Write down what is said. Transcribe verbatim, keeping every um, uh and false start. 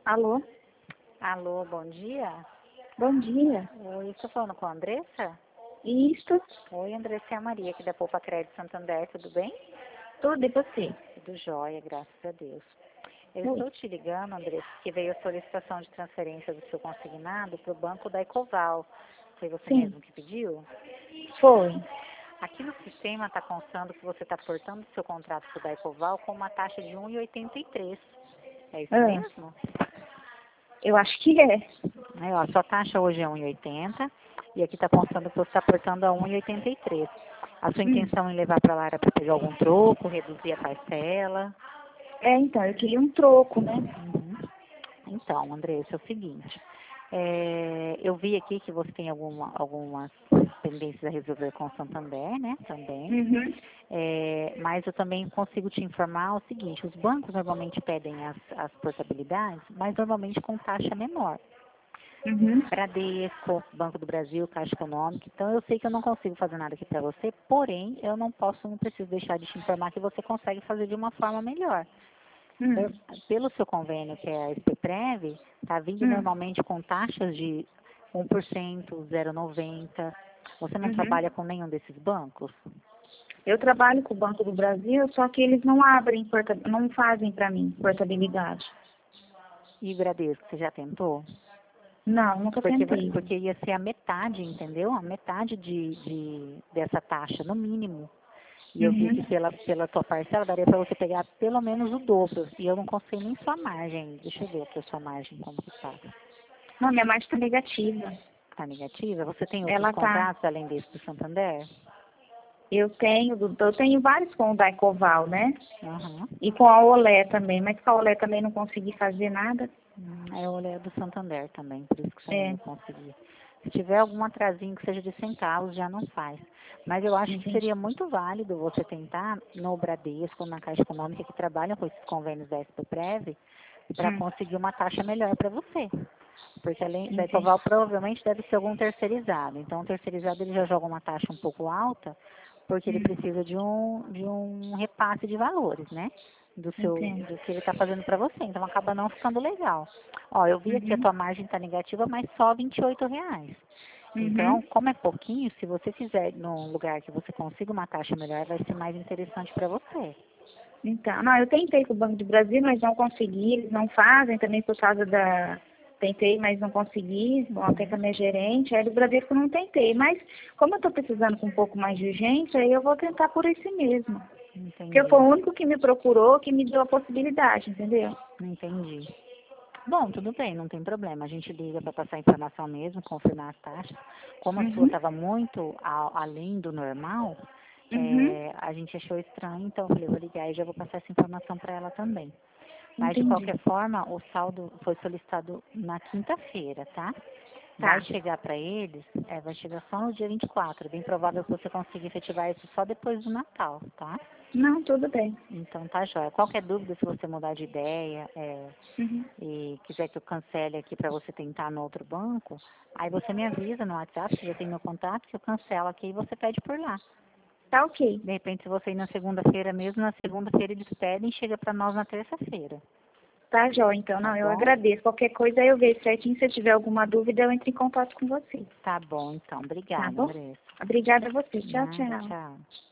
Alô? Alô, bom dia. Bom dia. Oi, estou falando com a Andressa? Isto, Oi, Andressa, é a Maria aqui da Poupa Crédito Santander, tudo bem? tudo e você? Tudo jóia, graças a Deus. Eu Oi. estou te ligando, Andressa, porque veio a solicitação de transferência do seu consignado para o banco da Ecoval. Foi você Sim, mesmo que pediu? foi. Aqui no sistema está constando que você está portando o seu contrato para o da Ecoval com uma taxa de um vírgula oitenta e três. É isso Ah, mesmo? eu acho que é. Aí, ó, sua taxa hoje é um vírgula oitenta e aqui está constando que você está aportando a um vírgula oitenta e três. A sua Hum. intenção em levar para lá era para pegar algum troco, reduzir a parcela? É, então, eu queria um troco, né? Uhum. Então, Andressa, é o seguinte, é, eu vi aqui que você tem alguma, algumas pendências a resolver com o Santander, né, também. Uhum. É, mas eu também consigo te informar o seguinte, os bancos normalmente pedem as, as portabilidades, mas normalmente com taxa menor. Uhum. Bradesco, Banco do Brasil, Caixa Econômica. Então eu sei que eu não consigo fazer nada aqui para você, porém eu não posso, não preciso deixar de te informar que você consegue fazer de uma forma melhor. Hum. Nor- Pelo seu convênio, que é a SPPrev, está vindo Hum. normalmente com taxas de um por cento, zero vírgula noventa. Você não Uhum. trabalha com nenhum desses bancos? Eu trabalho com o Banco do Brasil, só que eles não abrem, porta... não fazem para mim portabilidade. E Bradesco, você já tentou? Não, nunca Porque, tentei. porque ia ser a metade, entendeu? A metade de, de, dessa taxa, no mínimo. E eu vi que Uhum. pela, pela tua parcela daria para você pegar pelo menos o dobro. E eu não consigo nem sua margem. Deixa eu ver aqui a sua margem, como que tá. Não, minha margem está negativa. Tá negativa? Você tem outros Ela tá. contratos além desse do Santander? Eu tenho, do- eu tenho vários com o da Ecoval, né? Aham. E com a Olé também, mas com a Olé também não consegui fazer nada. Hum, é o olhar do Santander também, por isso que você não É, ia conseguir. Se tiver algum atrasinho que seja de centavos, já não faz. Mas eu acho que entendi. seria muito válido você tentar no Bradesco, na Caixa Econômica, que trabalham com esses convênios da SPPrev, para Hum, conseguir uma taxa melhor para você. Porque além da entendi. Ecoval provavelmente deve ser algum terceirizado. Então o terceirizado ele já joga uma taxa um pouco alta, porque ele Hum, precisa de um, de um repasse de valores, né? Do seu, entendo. do que ele está fazendo para você. Então acaba não ficando legal. Ó, eu vi aqui a Uhum, tua margem está negativa, mas só vinte e oito reais. Então, uhum. como é pouquinho, se você fizer num lugar que você consiga uma taxa melhor, vai ser mais interessante para você. Então, não, eu tentei com o Banco do Brasil, mas não consegui, eles não fazem também por causa da. Tentei, mas não consegui, bom, até com a Uhum, minha gerente, aí do Bradesco eu não tentei, mas como eu estou precisando com um pouco mais de urgência, aí eu vou tentar por esse mesmo. Porque foi entendi, o único que me procurou, que me deu a possibilidade, entendeu? entendi. Bom, tudo bem, não tem problema. A gente liga para passar a informação mesmo, confirmar as taxas. Como a sua Uhum, estava muito a- além do normal, uhum, é, a gente achou estranho, então eu falei, vou ligar e já vou passar essa informação para ela também. Mas de entendi. qualquer forma, o saldo foi solicitado na quinta-feira, tá? Vai Tá. chegar para eles, é, vai chegar só no dia vinte e quatro. É bem provável que você consiga efetivar isso só depois do Natal, tá? Não, tudo bem. Então tá jóia. Qualquer dúvida, se você mudar de ideia, é, Uhum. e quiser que eu cancele aqui para você tentar no outro banco, aí você me avisa no WhatsApp, você já tem meu contato, que eu cancelo aqui e você pede por lá. Tá ok. De repente, se você ir na segunda-feira mesmo, na segunda-feira eles pedem e chega para nós na terça-feira, Tá, Jó, então, tá não, eu bom? agradeço. Qualquer coisa eu vejo certinho. Se eu tiver alguma dúvida, eu entro em contato com você. Tá bom, então. Tá Obrigada, bom? Andressa. Obrigada a você. Tchau, Nada, tchau. tchau.